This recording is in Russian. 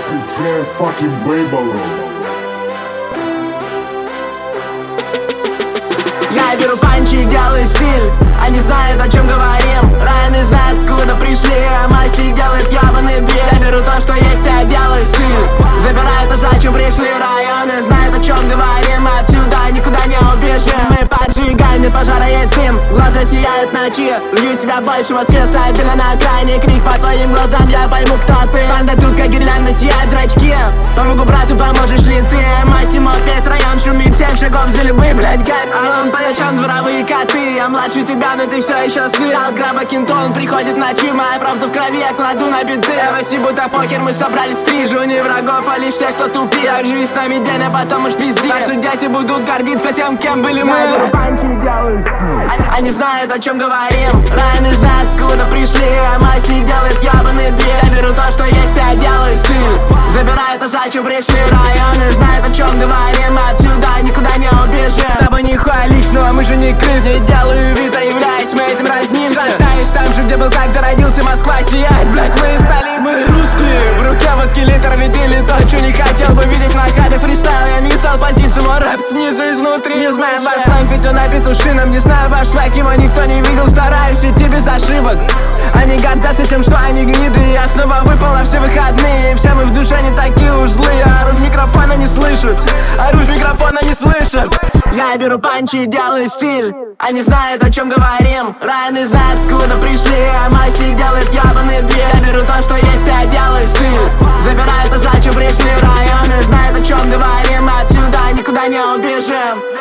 Включай fucking Бейбола. Я беру панчи и делаю стиль. Они знают, о чем говорим. Райаны знают, откуда пришли. А Маси делает ебаный дверь. Я беру то, что есть, я делаю стиль. Забираю то, зачем пришли. Районы знают, о чем говорим. Отсюда никуда не убежим. Мы поджигаем, нет пожара, есть дым. Глаза сияют ночи. Лью себя больше в Москве, стабильно на окраине. Крик по твоим глазам, я пойму, кто ты. Банда тут, как гирлянда, сияют зрачки. Помогу брату, поможешь ли ты? Массимо, весь район шумит. 7 шагов за любые, блядь, гайд. А он по ночам дворовые коты. Я младше тебя, но ты все еще сын. Алграба Кентон приходит ночи. Моя правда в крови, я кладу на биты. Васи будто покер, мы собрали стрижу. Не врагов, а лишь тех, кто тупит. Так живи с нами день, а потом уж пизди. Наши дети будут гордиться тем, кем были мы. Они знают, о чем говорим. Райаны знают, откуда пришли. А Маси делает ебаный дверь. Я беру то, что есть, я делаю стиль. Забираю то, зачем пришли. Районы знают, о чем говорим. Отсюда никуда не убежим. С тобой нихуя личного, мы же не крысы. Делаю вид, а являюсь, мы этим разнимся. Шатаюсь там же, где был, когда родился. Москва сияет, блядь, мы из столицы. Мы русские, в руке водки литр. Видели то, что не хотел бы видеть на каде. Фристайл, я не стал позицию, мой рэп снизу изнутри. Не знаю ваш слайм, ведь он на петушином. Не знаю ваш свайк, его никто не видел. Стараюсь идти без ошибок. Они гордятся тем, что они гниды. Я снова выпал на все выходные. Все мы в душе не такие уж злые. Ору в микрофона не слышат. Ору в микрофона не слышат. Я беру панчи и делаю стиль. Они знают, о чем говорим. Райаны знают, откуда пришли. А Маси делает ебаный дверь. Я беру то, что есть, я делаю стиль. Забираю то, зачем пришли. Районы знают, о чем говорим. Отсюда никуда не убежим.